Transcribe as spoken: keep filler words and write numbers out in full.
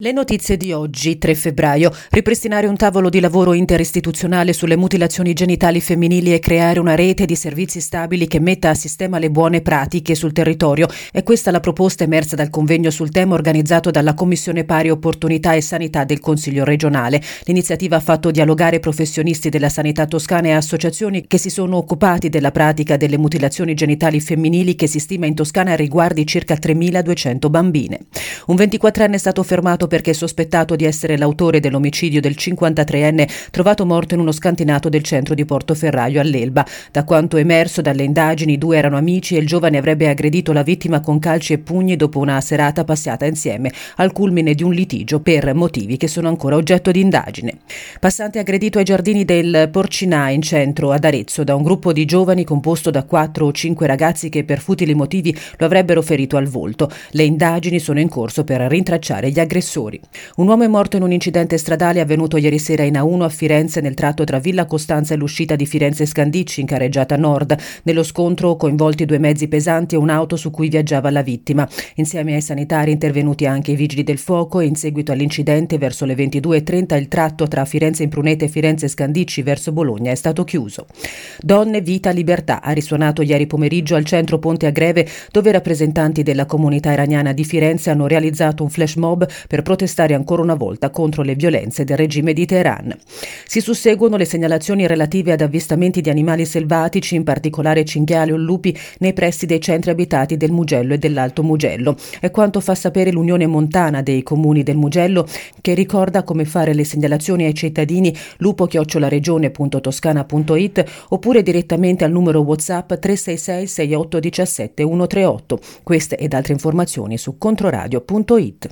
Le notizie di oggi, tre febbraio. Ripristinare un tavolo di lavoro interistituzionale sulle mutilazioni genitali femminili e creare una rete di servizi stabili che metta a sistema le buone pratiche sul territorio. È questa la proposta emersa dal convegno sul tema organizzato dalla Commissione Pari Opportunità e Sanità del Consiglio regionale. L'iniziativa ha fatto dialogare professionisti della sanità toscana e associazioni che si sono occupati della pratica delle mutilazioni genitali femminili, che si stima in Toscana riguardi circa tremiladuecento bambine. Un ventiquattrenne è stato fermato perché è sospettato di essere l'autore dell'omicidio del cinquantatreenne trovato morto in uno scantinato del centro di Portoferraio all'Elba. Da quanto emerso dalle indagini, i due erano amici e il giovane avrebbe aggredito la vittima con calci e pugni dopo una serata passata insieme, al culmine di un litigio per motivi che sono ancora oggetto di indagine. Passante aggredito ai giardini del Porcinà, in centro ad Arezzo, da un gruppo di giovani composto da quattro o cinque ragazzi che per futili motivi lo avrebbero ferito al volto. Le indagini sono in corso per rintracciare gli aggressori. Un uomo è morto in un incidente stradale avvenuto ieri sera in A uno a Firenze, nel tratto tra Villa Costanza e l'uscita di Firenze Scandicci, in carreggiata nord. Nello scontro coinvolti due mezzi pesanti e un'auto su cui viaggiava la vittima. Insieme ai sanitari intervenuti anche i vigili del fuoco, e in seguito all'incidente verso le ventidue e trenta il tratto tra Firenze Imprunete e Firenze Scandicci verso Bologna è stato chiuso. Donne, vita, libertà ha risuonato ieri pomeriggio al centro Ponte a Greve, dove rappresentanti della comunità iraniana di Firenze hanno realizzato un flash mob per protestare ancora una volta contro le violenze del regime di Teheran. Si susseguono le segnalazioni relative ad avvistamenti di animali selvatici, in particolare cinghiali o lupi, nei pressi dei centri abitati del Mugello e dell'Alto Mugello. È quanto fa sapere l'Unione Montana dei Comuni del Mugello, che ricorda come fare le segnalazioni ai cittadini lupo chiocciola regione punto toscana punto it oppure direttamente al numero WhatsApp tre sei sei sei otto uno sette uno tre otto. Queste ed altre informazioni su controradio punto it.